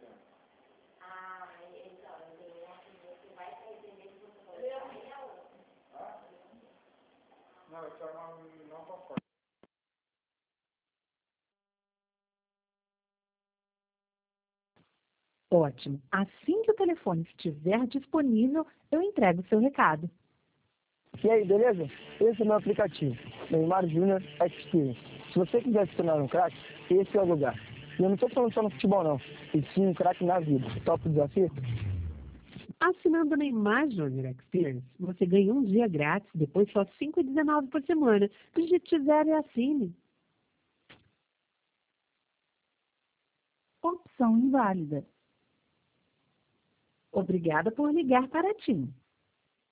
Não, esse não concordo. Ótimo. Assim que o telefone estiver disponível, eu entrego o seu recado. E aí, beleza? Esse é o meu aplicativo, Neymar Júnior Experience. Se você quiser se tornar um craque, esse é o lugar. E eu não estou falando só no futebol, não. E sim um craque na vida. Top desafio? Assinando Neymar Júnior Experience, você ganha um dia grátis, depois só R$ 5,19 por semana. Digite 0 e assine. Opção inválida. Obrigada por ligar para a TIM.